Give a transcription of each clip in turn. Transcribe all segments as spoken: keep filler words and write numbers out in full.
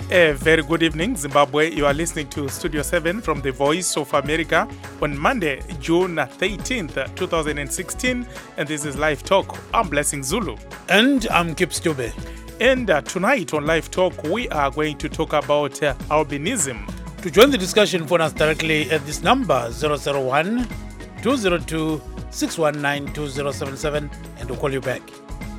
A very good evening, Zimbabwe. You are listening to Studio seven from the Voice of America on Monday, June thirteenth, twenty sixteen. And this is Live Talk. I'm Blessing Zulu. And I'm Kip Stube. And uh, tonight on Live Talk, we are going to talk about uh, albinism. To join the discussion, phone us directly at this number, zero zero one, two zero two, six one nine, two zero seven seven, and we'll call you back.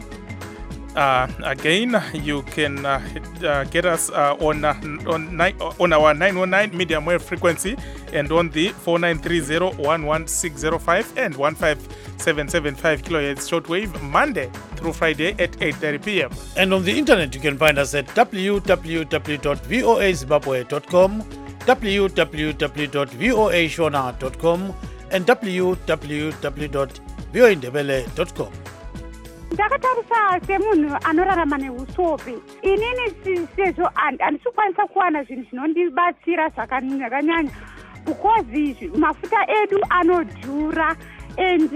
Uh, again, you can uh, uh, get us uh, on uh, on, ni- on our nine one nine medium wave frequency and on the four nine three zero, one one six zero five and one five seven seven five kilohertz shortwave Monday through Friday at eight thirty p.m. And on the internet, you can find us at w w w dot voa zimbabwe dot com, w w w dot voa shona dot com, and w w w dot voa ndebele dot com. Ndakatarisa semunhu anorarama neusope. Inini sezvo handisikwanisa kuwana zvinhu zvinondibatsira zvakanyanya because mafuta edu anodhura and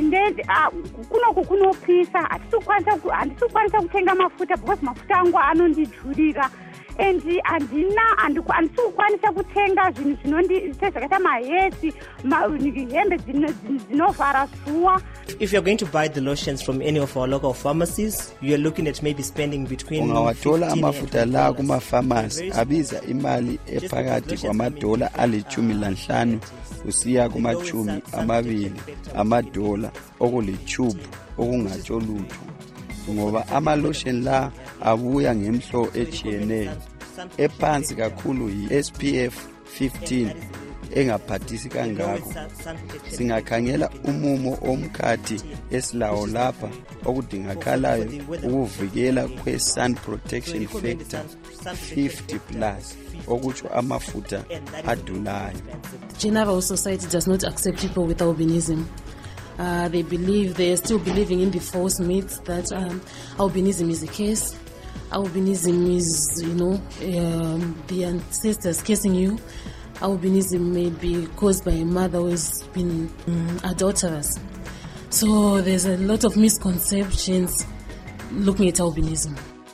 kunoku kunopisa. Handisikwanisa kutenga mafuta because mafuta angu anondidhurira. And handina handisikwanisa kutenga zvinhu zvinondisezvakaita mahesi hembe dzinovhara zuva. If you're going to buy the lotions from any of our local pharmacies, you're looking at maybe spending between ungawathola amafuta la kuma pharmacy abiza imali ephakathi kwamadola alithumi lanhlanu usiya kumachumi amabili amadola okulitube okungatsho lutho, ngoba ama lotion la abuya ngemhlo ejiyeneyo ephansi kakhulu yi S P F fifteen engaphathisi kangako. Singakhangela umumo omkhathi esilawo lapha okudingakalayo ukuvikela kwe sun protection factor fifty plus okutsho amafuta adulayo. General society does not accept people with albinism. Uh, they believe, they are still believing in the false myths that um, albinism is a curse. Albinism is, you know, um, the ancestors cursing you. Albinism may be caused by a mother who has been um, adulterous. So there's a lot of misconceptions looking at albinism.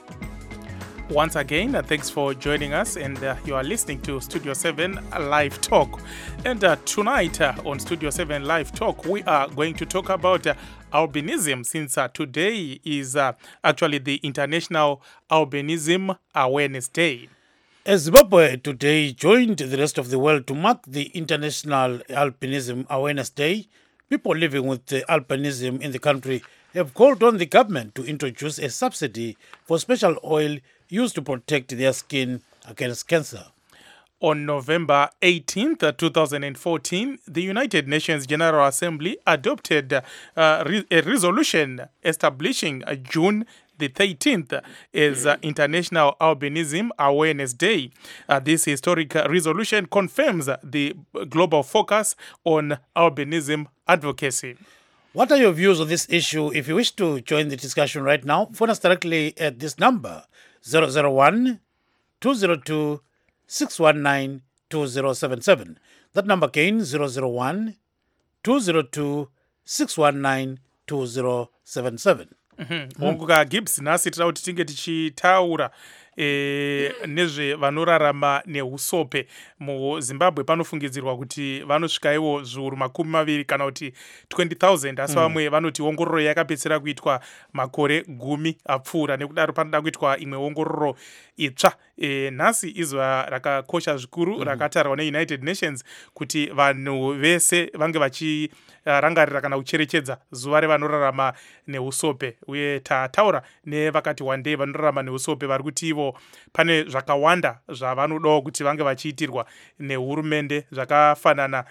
Once again, uh, thanks for joining us, and uh, you are listening to Studio seven Live Talk. And uh, tonight uh, on Studio seven Live Talk, we are going to talk about uh, albinism, since uh, today is uh, actually the International Albinism Awareness Day. As Zimbabwe today joined the rest of the world to mark the International Albinism Awareness Day, people living with uh, albinism in the country have called on the government to introduce a subsidy for special oil used to protect their skin against cancer. On November eighteenth, twenty fourteen, the United Nations General Assembly adopted uh, re- a resolution establishing uh, June the thirteenth is uh, International Albinism Awareness Day. Uh, this historic uh, resolution confirms uh, the global focus on albinism advocacy. What are your views on this issue? If you wish to join the discussion right now, phone us directly at this number, zero zero one, two zero two, six one nine, two zero seven seven. That number again, zero zero one, two zero two, six one nine, two zero seven seven. Munguka Gibbs nasi tira kuti tinge tichitaura e, nezve vanorarama neusope muZimbabwe. Panofungidzirwa kuti vanosvikaiwo zviuru makumi maviri kana kuti twenty thousand, asi vamwe vanoti ongororo yakapedzera kuitwa makore gumi apfuura, nekudaro panoda kuitwa imwe ongororo itsva. E, nhasi izuva rakakosha zvikuru mm. rakatarwa neUnited Nations kuti vanhu vese vange vachirangarira kana kucherechedza zuva revanorarama neusope. Uye tataura nevakati one day vanorarama neusope vari kuti ivo pane zvakawanda zvavanodawo kuti vange vachiitirwa nehurumende, zvakafanana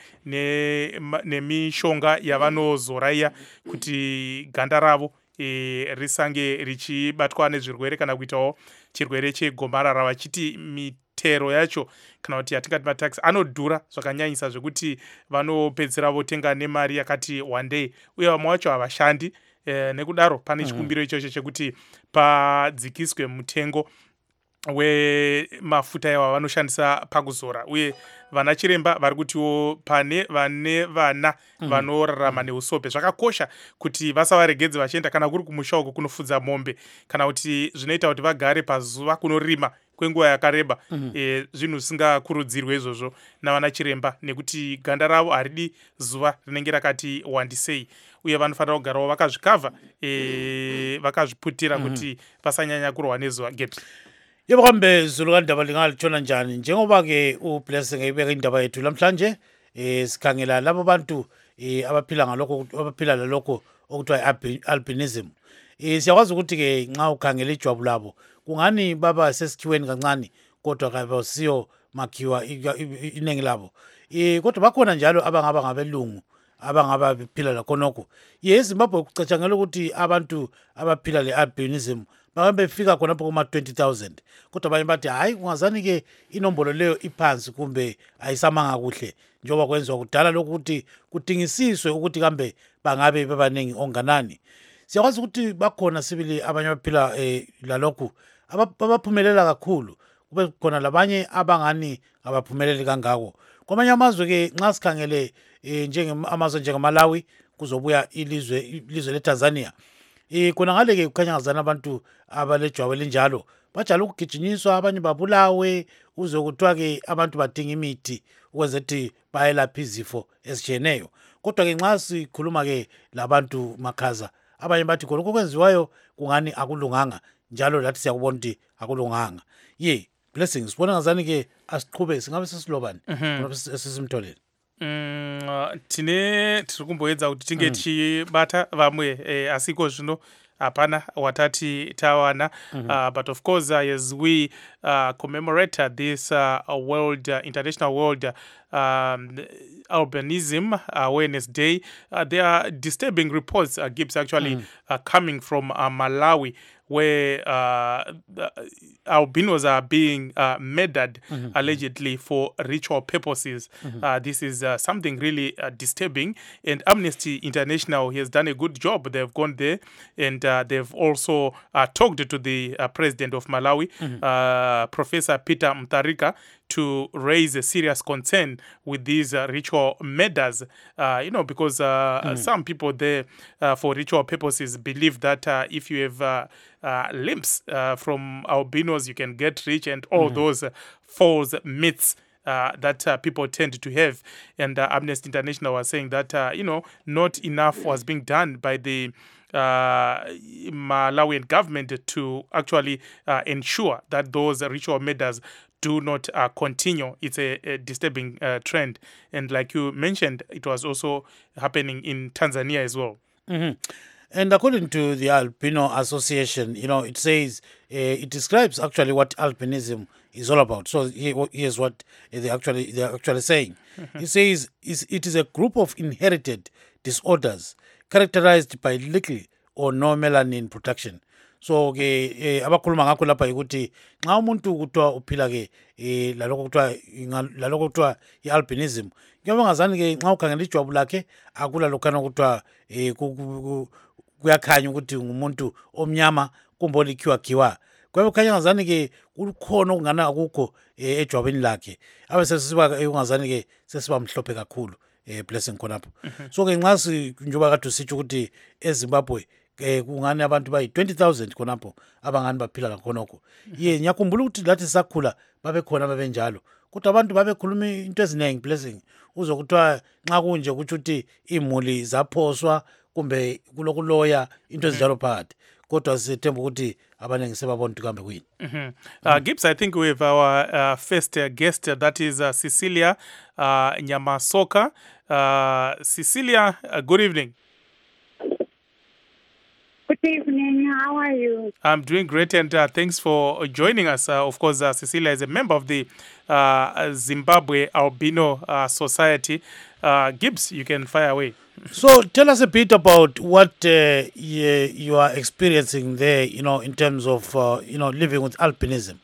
nemishonga yavanozoraiya kuti ganda ravo E, risange richibatwa nezvirwere kana kuitawo chirwere chegomarara, vachiti mitero yacho kana kuti yatingati matax anodhura zvakanyanyisa zvekuti vanopedzera votenga nemari yakati one day, uye vamwe vacho havashandi. E, nekudaro pane chikumbiro mm. ichocho chekuti padzikiswe mutengo wemafuta yawa vanoshandisa pakuzora, uye vana chiremba vari kutiwo pane vane vana mm. vanorarama neusope zvakakosha kuti vasavaregedze vachienda kana kuri kumusha uko kunofudza mombe, kana kuti zvinoita kuti vagare pazuva kunorima kwenguva yakareba e, zvinhu zvisingakurudzirwe izvozvo navana chiremba nekuti ganda ravo haridi zuva rinenge rakati wandisei uye vanofanira kugarawo vakazvikavha e, vakazviputira mm -hmm. kuti pasanyanya kurwa nezuva Gibbs. Yebo kambe Zulu kandaba lingalithona njani njengoba ke uBlessing eyibeka indaba yethu namhlanje eh sikhangela labo bantu eh abaphila ngalokho abaphila lalokho okuthiwa albinism. Eh siyakwazi ukuthi ke nxa ukhangela ijwabu labo kungani baba sesikhiweni kancane kodwa kabe siyo makhiwa inengi labo. Eh kodwa bakhona njalo abangaba ngabelungu abangaba bephila lakhonokho. Ye eZimbabwe kucatshangela ukuthi abantu abaphila le-albinism bahambe befika khonapho kuma twenty thousand kodwa abanye bathi hayi kungazani ke inombolo leyo iphansi kumbe ayisamanga kuhle njengoba kwenziwa kudala lokuthi kudingisiswe ukuthi kambe bangabe bebaningi onganani. Siyakwazi ukuthi bakhona sibili abanye abaphila eh, lalokhu abaphumelela kakhulu kube khona labanye abangani abaphumeleli kangako. Kwamanye amazwe ke nxa sikhangele eh, njengamazwe njengaMalawi kuzobuya ilizwe ilizwe leTanzania. Eh kona ngale ke kukhanya ngazana abantu abalejwabu elinjalo bajala ukugijinyiswa abanye babulawe uze kuthiwa ke abantu badinga imithi ukwenza ukuthi bayelapha izifo ezitshiyeneyo. Kodwa ke nxa sikhuluma ke labantu makhaza abanye bathi khona okwenziwayo kungani akulunganga njalo lathi siyakubona ukuthi akulunganga. Ye Blessing sibona ngazani ke asiqhube singabe sesilobani ngoba sesimtholele. Mm, tine tiri kumboedza kuti tinge tichibata vamwe eh, asiko zvino hapana watati tawana mm -hmm. uh, but of course uh, as we uh, commemorate this uh, world uh, international world uh, um, albinism awareness day, uh, there are disturbing reports uh, Gibbs actually mm. uh, coming from uh, Malawi where uh, albinos are being uh, murdered mm-hmm. allegedly for ritual purposes. Mm-hmm. Uh, this is uh, something really uh, disturbing, and Amnesty International has done a good job. They've gone there, and uh, they've also uh, talked to the uh, president of Malawi, mm-hmm. uh, Professor Peter Mutharika, to raise a serious concern with these uh, ritual murders, uh, you know, because uh, mm. some people there, uh, for ritual purposes, believe that uh, if you have uh, uh, limbs uh, from albinos, you can get rich, and all mm. those uh, false myths uh, that uh, people tend to have. And uh, Amnesty International was saying that, uh, you know, not enough was being done by the Uh, Malawian government to actually uh, ensure that those ritual murders do not uh, continue. It's a, a disturbing uh, trend. And like you mentioned, it was also happening in Tanzania as well. Mm-hmm. And according to the Albino Association, you know, it says, uh, it describes actually what albinism is all about. So here, here's what they actually, they're actually saying. Mm-hmm. It says it is a group of inherited disorders characterized by little or no melanin production. So ke eh, abakhuluma ngakho lapha ukuthi nxa umuntu kuthiwa uphila ke eh, lalokho kuthiwa lalokho kuthiwa i-albinism kuyobe ngazani ke nxa ukhangela ijwabu lakhe akula lokhana kuthiwa eh, kuyakhanya ukuthi ngumuntu omnyama kumbe olikhiwakhiwa. Kwabe kukhanya ngazani ke kukhona okungana akukho eh, ejwabeni lakhe abe sesiba ungazani ke sesiba mhlophe kakhulu. Eh, Blessing khonapho. Mm-hmm. So ke nxa si njoba kade sitsho ukuthi eZimbabwe eh kungani abantu bayi twenty thousand khonapho abangani baphila lakhonokho. Mm-hmm. Ye ngiyakhumbula ukuthi lathi sakhula babe khona babe njalo. Kodwa abantu babe khuluma into eziningi Blessing. Uzokuthiwa nxa kunje ukuthi uthi imuli zaphoswa kumbe kulokuloya into ezinjalo phakathi. Kodwa sithemba ukuthi abanengi sebabona kambe kuyini. Mhm. Uh, Gibbs, I think we have our uh, first uh, guest uh, that is uh, Cecilia uh, Nyamasoka. Uh, Cecilia, uh, good evening. Good evening. How are you? I'm doing great, and uh, thanks for joining us. Uh, of course, uh, Cecilia is a member of the uh, Zimbabwe Albino uh, Society. Uh, Gibbs, you can fire away. So tell us a bit about what uh, you, you are experiencing there, you know, in terms of, uh, you know, living with albinism.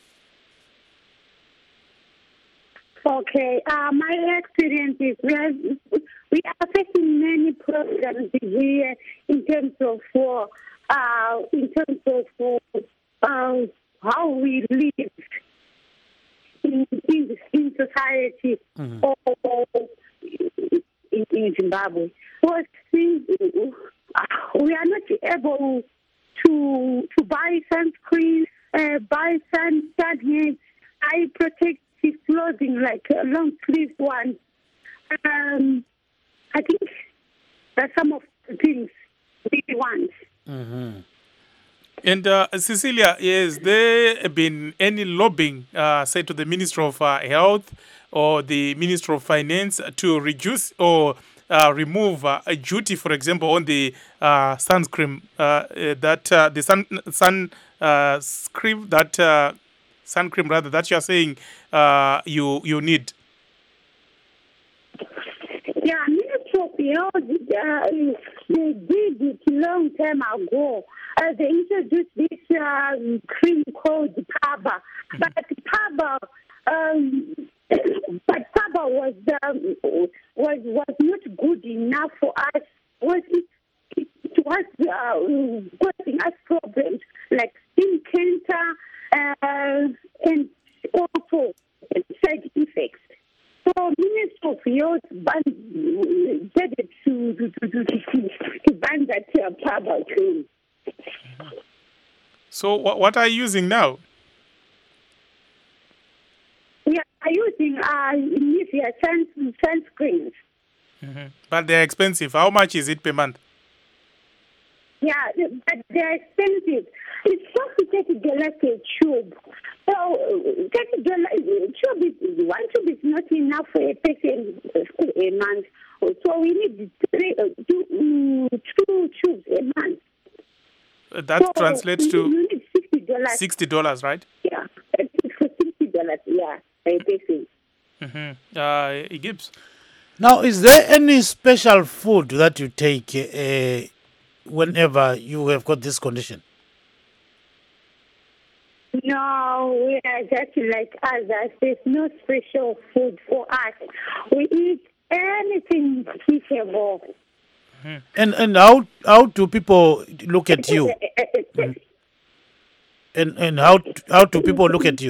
Okay. Uh, my experience is we are, we are facing many problems here in terms of uh, in terms of uh, how we live in in, in society mm-hmm. or in, in Zimbabwe. Because we, we are not able to to buy sunscreen uh, buy sun, sun hats, eye protective clothing like uh, long sleeve ones. Um, I think that's some of the things we want. Mm-hmm. And uh, Cecilia, has there been any lobbying, uh, say, to the Minister of uh, Health or the Minister of Finance to reduce or uh, remove uh, a duty, for example, on the uh, sunscreen uh, uh, that uh, the sun sun uh, cream that uh, sun cream rather that you are saying uh, you you need? Yeah, Ministry of Health, uh, they did it long time ago. Uh, they introduced this um, cream called Paba, but Paba, um, but Paba was um, was was not good enough for us. Was it, it, it was uh, causing us problems like skin cancer uh, and also side effects. So Ministry of Health decided to to to to, to, to ban that uh, Paba cream. So wh- what are you using now? We are using uh, Nivea sun, sunscreens. Mm-hmm. But they're expensive. How much is it per month? Yeah, but they're expensive. It's just to take a like a tube. So take a tube is one tube is not enough for a person a month. So we need three, uh, two, um, two tubes a month. That so translates to you need sixty dollars. Sixty dollars, right? Yeah, it's for sixty dollars. Yeah, a person. Mm-hmm. Uh, Gibbs. Now, is there any special food that you take uh, whenever you have got this condition? No, we are just like others. There's no special food for us. We eat anything teachable. Mm-hmm. And and how how do people look at you? Mm. And and how how do people look at you?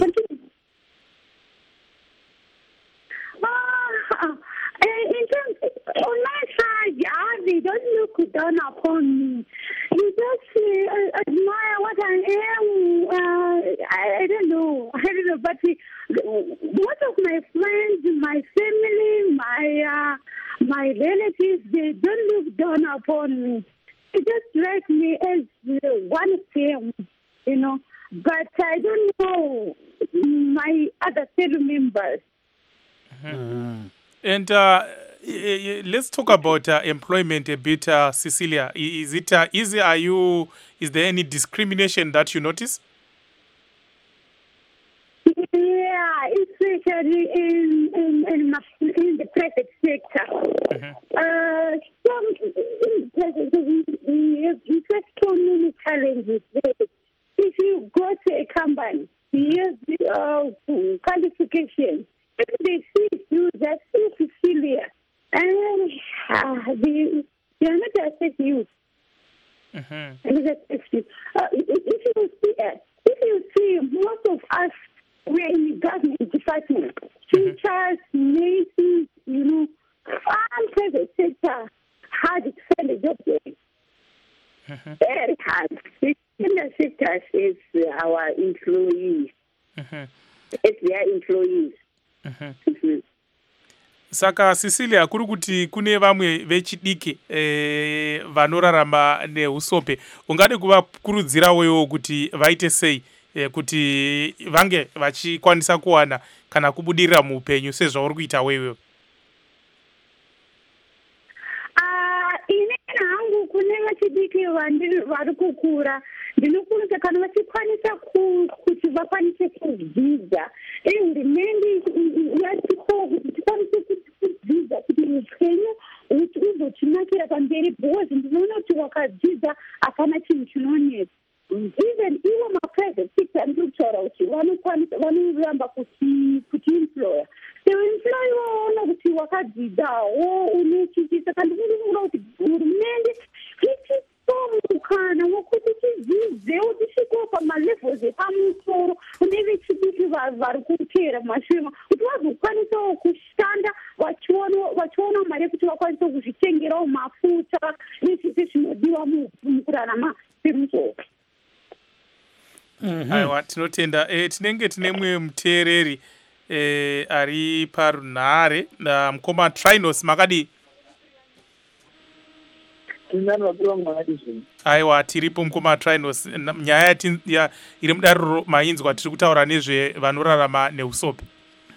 Uh, in terms, on my side, yeah, they don't look down upon me. They just uh, admire what I am. Uh, I, I don't know. I don't know. But most of my friends, my family, my uh, my relatives, they don't look down upon me. They just like me as uh, one of them, you know. But I don't know my other fellow members. Mm-hmm. And uh, let's talk about uh, employment a bit, uh, Cecilia. Is it uh, easy? Are you? Is there any discrimination that you notice? Yeah, especially in in, in, in the private sector. Mm-hmm. Uh, some we face so many challenges. If you go to a company, you have uh, qualifications. If they see you, that's Cecilia, and uh, they they are not accept you. Mm-hmm. They accept you. Uh, if you see, uh, if you see, most of us we're in the government department, teachers, nurses, you know, all private sector hard to find a job there. Mm-hmm. Very hard. The sector is our employees. Mm-hmm. It's their employees. Mm-hmm. Mm-hmm. Saka Cecilia, kuri kuti kune vamwe vechidiki e, vanorarama neusope, ungade kuvakurudzira wewo kuti vaite sei e, kuti vange vachikwanisa kuwana kana kubudirira muupenyu sezvauri kuita wewe? Ah, ine hangu kune vachidiki vari kukura, ndinokurudzira kana vachikwanisa kuti vakwanise kudzidza. Hurumende yatiko kuti tikwanise kudzidza kuti upenyu uzotinakira pamberi, because ndinoona kuti wakadzidza hapana chinhu chinonetsa. Even ivo maprivate sector ndikutaura kuti vanokwanisa vanoramba kuti kuti employer seemployer waona kuti wakadzidzawo une chichi. Saka ndikuona kuti hurumende ichitomukana wokuti tidzidzewo tisvikewo pamalevels epamusoro kune vechidiki vari kutera mashure kuti vazokwanisawo kushanda vachiona mari yekuti vakwanise kuzvitengerawo mafuta nezvese zvinodiwa mukurarama kwemusoro. aiwa tinotenda e, tinenge tine mumwe muteereri e, ari parunhare na mukoma Trinos makadi aiwa tiripo mukoma Trinos nyaya yati- ya- iri mudariro mainzwa tiri kutaura nezve vanorarama neusope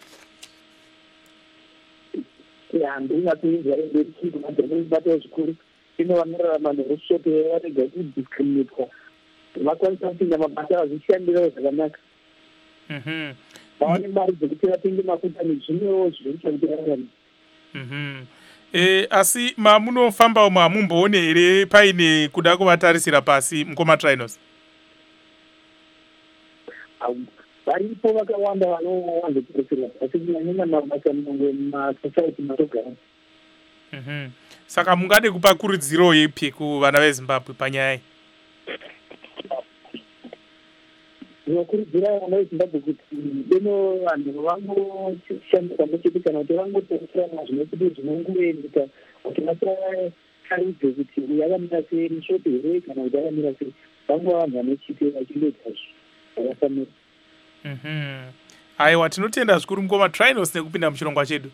handina kuinzwa emberikido madhonobata zvikuru ino vanorarama neusope varega kudiscriminatwa vakwanisa kupinda mabasa vazvishandirawo zvakanaka Mhm. vaone mari dzekuti vatenge mafuta nezvimwewo zvinoita kuti vararame Mhm. E, asi mamunofambawo mamumboone here paine kuda kuvatarisira pasi mukoma Trinos Au, varipo vakawanda vanowanzokuresera asi kunyanyanya mabasa mangwe masociety matogara Mhm. saka mungade kupa kurudziro ipi kuvana vezimbabwe panyaya iyi zvinokurudzira vana vezimbabwe kuti deno vanhu vangoshandisa muchete kana kuti vangotarisirana zvinokuti zvinongoendeka kuti vasatarudze kuti uyu akamira sei mushope here kana kuti akamira sei vangova vanhu vanochite vachindoita zvakafanira Mhm. aiwa tinotenda zvikuru mukoma Trinos nekupinda muchirongwa chedu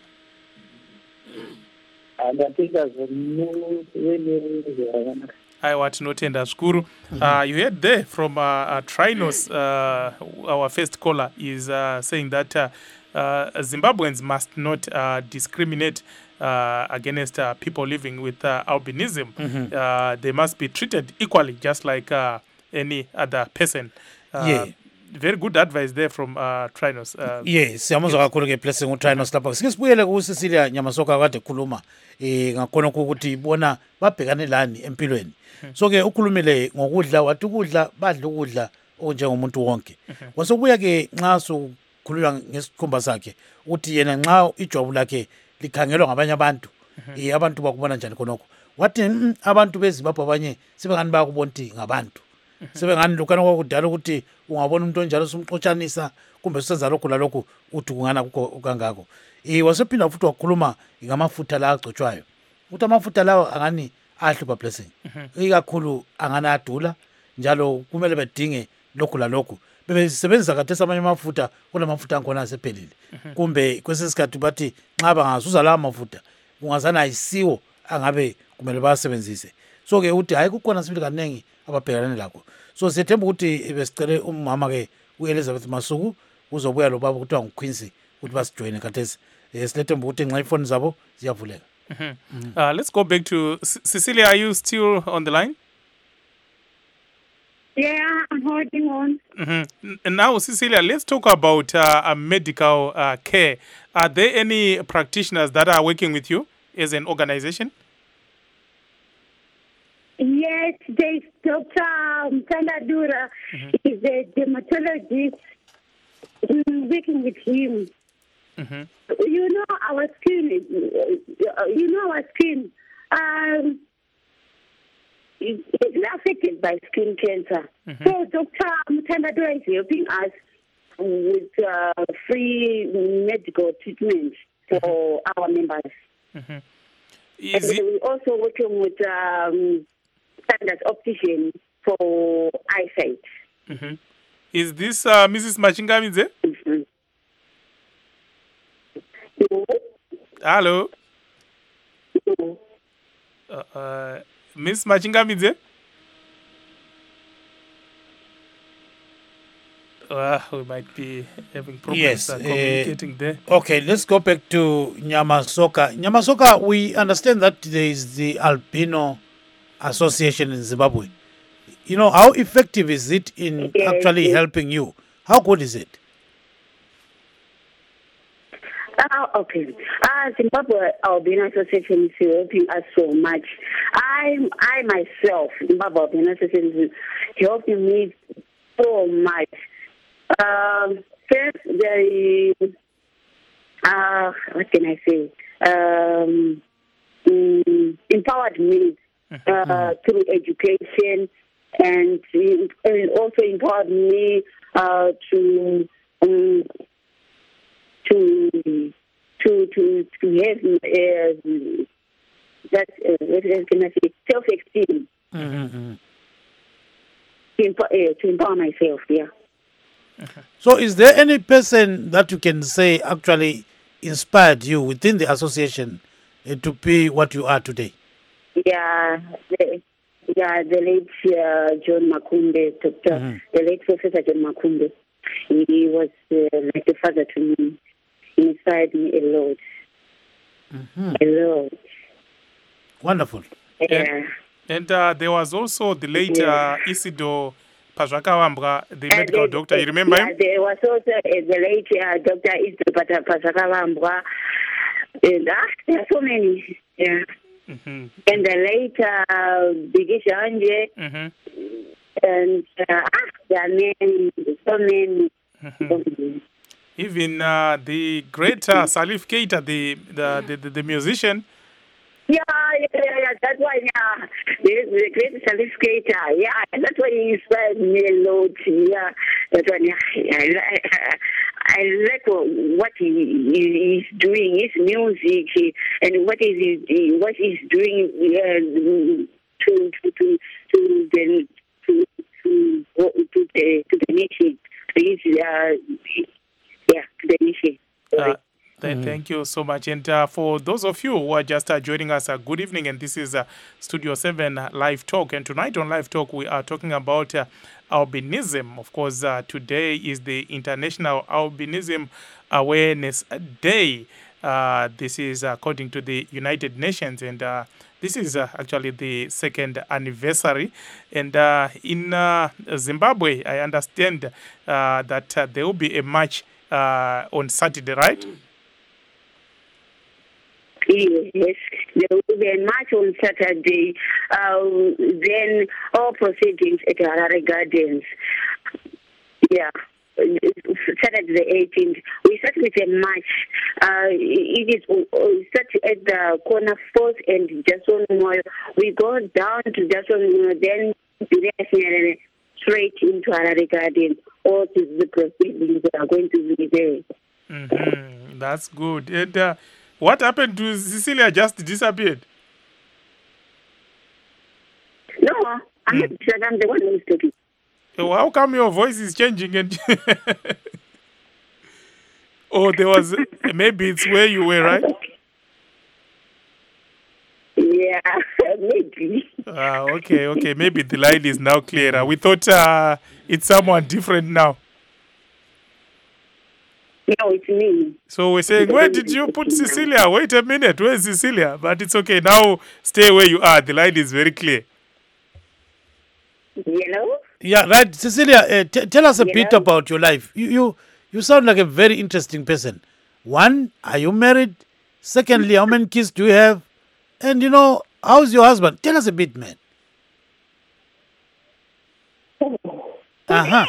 andatenda zvinozvakanaka aiwa tinotenda zvikuru uh, you heard there from uh, uh, Trinos uh, our first caller is uh, saying that uh, uh, Zimbabweans must not uh, discriminate uh, against uh, people living with uh, albinism. Uh, they must be treated equally just like uh, any other person. Uh, Yeah. Very good advice there from uh, Trinos. Uh, yes siyamuzwa kakhulu ke blessing uTrinos lapha sike sibuyele kuCecilia Nyamasoka kade khuluma eh ngakhona ukuthi bona babhekane lani empilweni so ke ukhulumile ngokudla wathi ukudla badla ukudla onjengomuntu wonke kwasokuya ke nxa sokhulula ngesikhumba sakhe uthi yena nxa ijwabu lakhe likhangelwa ngabanye abantu eh abantu bakubona njani khonokho wathi "Mm, abantu bezimbabwe abanye sebengani bayakubonti ngabantu sebengani lokana kwakudala ukuthi ungabona umuntu onjalo sumxotshanisa kumbe usenza lokhu lalokhu uthi kungana kukho kangako eh wasephinda futhi wakhuluma ngamafutha la agcotshwayo ukuthi amafutha lawo angani ahlupha blessing ikakhulu angani adula njalo kumele bedinge lokhu lalokhu bebesebenzisa khathesi amanye amafutha kulamafutha ankhona asephelile kumbe kwesesikhathi bathi nxa bangazuza lawa mafutha kungazana ayisiwo angabe kumele basebenzise so ke uthi hayi kukhona sibili kaningi ababhekelane lakho so siyethemba ukuthi besicele umama ke uElizabeth Masuku uzobuya lo baba kuthiwa nguQuincy ukuthi basijoine khathesi eh silethemba ukuthi nxa ifoni zabo ziyavuleka uh, let's go back to C- Cecilia. Are you still on the line? Yeah, I'm holding on. Mm-hmm. Now, Cecilia, let's talk about uh, uh, medical uh, care. Are there any practitioners that are working with you as an organization? Yes, there's Doctor Mtandadura. He's a dermatologist. Mm, working with him. Mm-hmm. You know our skin. is- uh, You know our skin. Um, it- it's affected by skin cancer. So Doctor Mtandadura is helping us with uh, free medical treatment for our members. Is And it, we're also working with um, standard optician for eyesight. is this uh, Missus Machingamidze? Mhm. No, Hello? no. Uh, uh, Miss Machingamidze? Uh, we might be having problems Yes, uh, uh, communicating there. okay, let's go back to Nyamasoka. Nyamasoka, we understand that there is the Albino Association in Zimbabwe. You know, how effective is it in Yes, actually yes. helping you? How good is it? Uh, okay. Uh, Zimbabwe Albino Association is helping us so much. I, I myself, Zimbabwe Albino Association is helping me so much. Um, first, there is, uh, what can I say? Um, mm, empowered me uh, through education, and, and also empowered me uh, to um, to to to to have uh, that uh, what can I say, self esteem. to, empower, uh, to empower myself. Yeah. So, is there any person that you can say actually inspired you within the association uh, to be what you are today? Yeah, the, yeah, the late uh, John Makumbe, Doctor Mm-hmm. the late Professor John Makumbe. He was uh, like a father to me. He inspired me a lot. Mm-hmm. A lot. Wonderful. Yeah. And uh, there was also the late Yeah. uh, Isido Pazhakawambwa, the And medical there- doctor. You remember yeah, him? there was also uh, the late uh, Doctor Isabel Pasakawambwa. And uh, there are so many. Yeah. Mm-hmm. And the late uh, Bigisha Anje. Mm-hmm. And uh, ah, there are many, so many. Mm-hmm. Even uh, the great uh, Salif Keita, the, the, the, the, the musician. Yeah, yeah, yeah, yeah, that's why, yeah, the, the great certificate, yeah, that's why he inspired me a lot, yeah, that's why, yeah, I, I, I like what he, he is doing, his music, he, and what is he, what he's doing uh, to, to, to, to the, to, to, to the, to the nation, to his, uh, yeah, to the nation. Uh, th- Thank you so much. And uh, for those of you who are just uh, joining us, uh, good evening. And this is uh, Studio seven uh, Live Talk. And tonight on Live Talk, we are talking about uh, albinism. Of course, uh, today is the International Albinism Awareness Day. Uh, this is according to the United Nations. And uh, this is uh, actually the second anniversary. And uh, in uh, Zimbabwe, I understand uh, that uh, there will be a march uh, on Saturday, right? Yes, there will be a march on Saturday. Uh, then all proceedings at Harare Gardens. Yeah, Saturday the eighteenth. We start with a march. Uh, it is we start at the corner fourth and Jason Moyo. We go down to Jason Moyo, then directly straight into Harare Gardens. All the proceedings are going to be there. Mm-hmm. That's good. And uh, what happened to Cecilia? Just disappeared? No, I'm not sure. I'm the one who's talking. So how come your voice is changing? And oh, there was maybe it's where you were, right? Yeah, maybe. Ah, okay, okay. Maybe the line is now clearer. We thought uh, it's someone different now. No, it's me. So we're saying, where did you put Cecilia? Wait a minute, where's Cecilia? But it's okay. Now stay where you are. The line is very clear. Hello? Yeah, right. Cecilia, uh, t- tell us a You bit know? about your life. You, you you sound like a very interesting person. One, are you married? Secondly, how many kids do you have? And, you know, how's your husband? Tell us a bit, man. Uh-huh.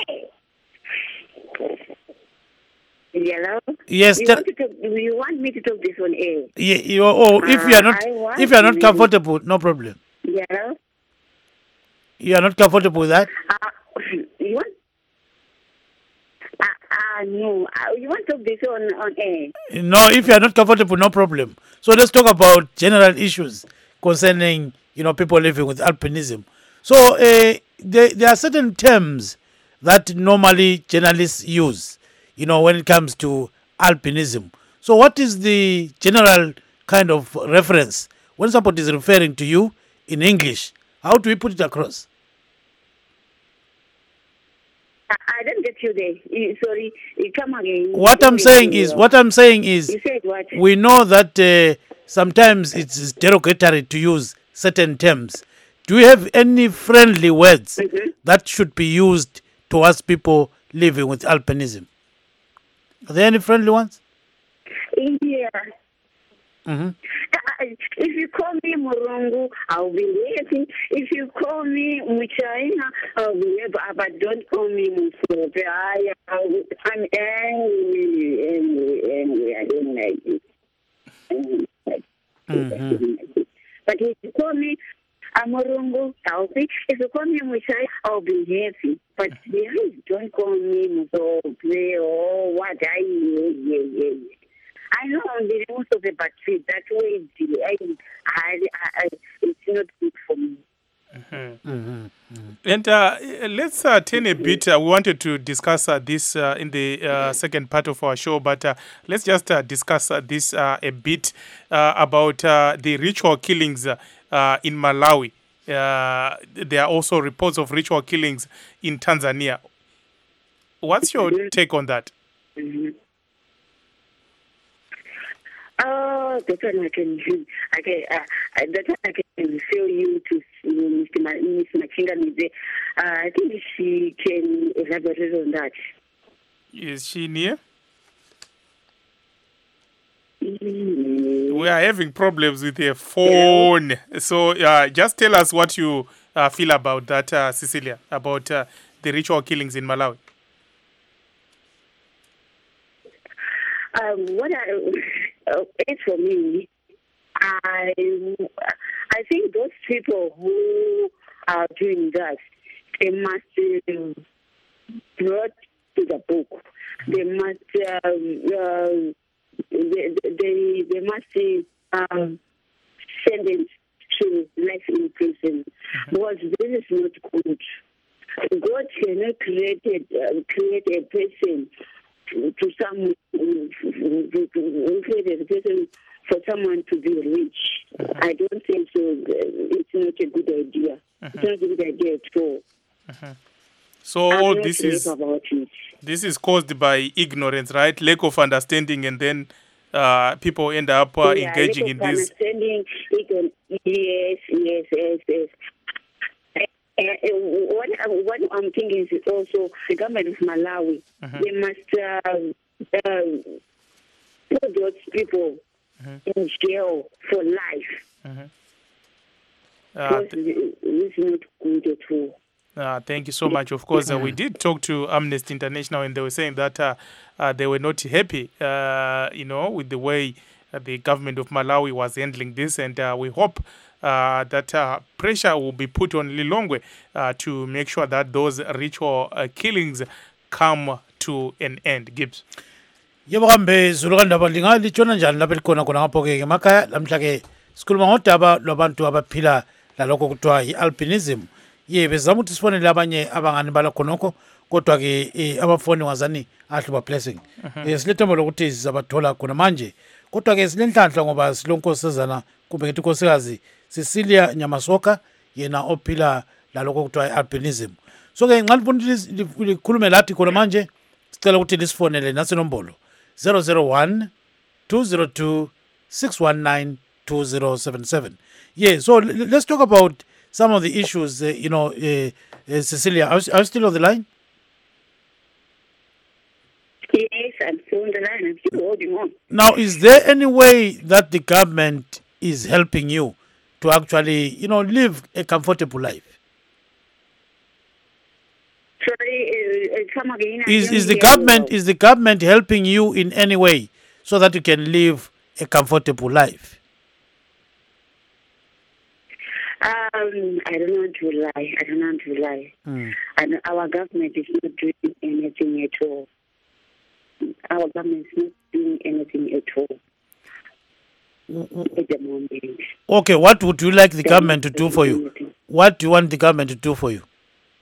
Hello? Yes, You tell, want, to talk, you want me to talk this on air? yeah, you, oh, if you are not, I want if you are not to- comfortable, no problem. Hello? You are not comfortable with that? Uh, you want? Uh, uh, no. Uh, you want to talk this on, on air? No, if you are not comfortable, no problem. So let's talk about general issues concerning, you know, people living with albinism. So uh, there, there are certain terms that normally journalists use, you know, when it comes to albinism. So what is the general kind of reference when somebody is referring to you in English? How do we put it across? I, I don't get you there. You, sorry. You come again. What I'm saying is, what I'm saying is, You said what? we know that uh, sometimes it's derogatory to use certain terms. Do you have any friendly words Mhm. that should be used towards people living with albinism? Are there any friendly ones? Yeah. Mm-hmm. Uh, If you call me Murungu, I'll be happy. If you call me Muchaina, I'll be happy. But don't call me Musope. I, I'm angry, angry, angry. I don't like it. Mm-hmm. But if you call me Amurungu, I'll be. If you call me Muchai, I'll be happy. But please don't call me Musope or what I yeah, yeah, yeah. I know I'm the most of the battery. That way, I, I, I, it's not good for me. And uh, let's uh, turn a bit. Uh, we wanted to discuss uh, this uh, in the uh, second part of our show, but uh, let's just uh, discuss uh, this uh, a bit uh, about uh, the ritual killings uh, uh, in Malawi. Uh, there are also reports of ritual killings in Tanzania. What's your take on that? Mm-hmm. Oh, that's what I can do. Okay, uh, that's what I can show you to Mister Ma- Miss Machinga. Uh, I think she can elaborate on that. Is she near? Mm-hmm. We are having problems with her phone. Hello? So uh, just tell us what you uh, feel about that, uh, Cecilia, about uh, the ritual killings in Malawi. Um, what I, uh, it's for me, I, I think those people who are doing that, they must uh, brought to the book. They must, um, uh, they, they, they must um, sentenced to life in prison. Mm-hmm. Because this is not good. God cannot create a, uh, create a person to some who created a person for someone to be rich. Uh-huh. I don't think so. It's not a good idea. Uh-huh. It's not a good idea at all. Uh-huh. So all this is about it. This is caused by ignorance, right? Lack of understanding, and then uh, people end up uh, yeah, engaging lack in of this. Understanding. Yes, yes, yes, yes. Uh, what, what I'm thinking is also the government of Malawi. Uh-huh. They must uh, uh, put those people uh-huh. in jail for life. Uh-huh. Uh, th- this is not good at all. Uh, thank you so much. Of course, uh, we did talk to Amnesty International, and they were saying that uh, uh, they were not happy, uh, you know, with the way uh, the government of Malawi was handling this, and uh, we hope Uh, that uh, pressure will be put on Lilongwe uh, to make sure that those ritual uh, killings come to an end. Gibbs. Yebo kambe zulu kandaba lingalithona njani lapha likhona khona ngapho ke emakhaya lamhla ke sikhuluma ngodaba lwabantu abaphila lalokho kuthiwa yi-albinism. Ye bezama ukuthi sifonele abanye abangani bala khonokho kodwa ke amafoni wazani ahluba blessing. Eh silethemba lokuthi sizabathola khona manje kodwa ke silenhlanhla ngoba silonkosazana kumbe ngithi nkosikazi Cecilia Nyamasoka yena ophila lalokho kuthiwa i-albinism. So ke nxa lifuna likhulume lathi khona manje sicela ukuthi lisifonele nasinombolo zero zero one two zero two six one nine two zero seven seven. Yeah, so let's talk about some of the issues, uh, you know, uh, uh, Cecilia. Are, are you still on the line? Yes, I'm still on the line. I'm still holding on. Now, is there any way that the government is helping you to actually, you know, live a comfortable life? Sorry, uh, come again. Is is the government is the government helping you in any way so that you can live a comfortable life? Um, I don't want to lie. I don't want to lie. Mm. And our government is not doing anything at all. Our government is not doing anything at all. At the moment. Okay, what would you like the government to do for you? What do you want the government to do for you?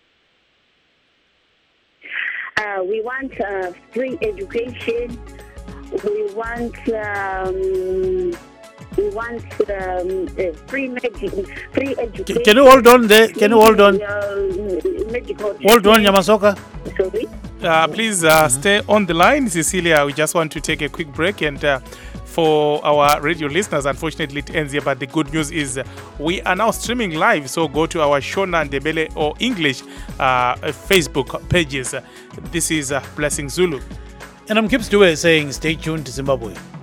Uh, we want uh, free education. We want um, we want um, uh, free medical, free education. Can you hold on there? Can you hold on? Uh, medical hold on, Nyamasoka. Sorry. Uh, please uh, mm-hmm. stay on the line, Cecilia. We just want to take a quick break, and uh, for our radio listeners, unfortunately it ends here, but the good news is uh, we are now streaming live, so go to our Shona Ndebele or English uh, Facebook pages. This is uh, Blessing Zulu. And I'm Gibbs Dewey saying stay tuned to Zimbabwe.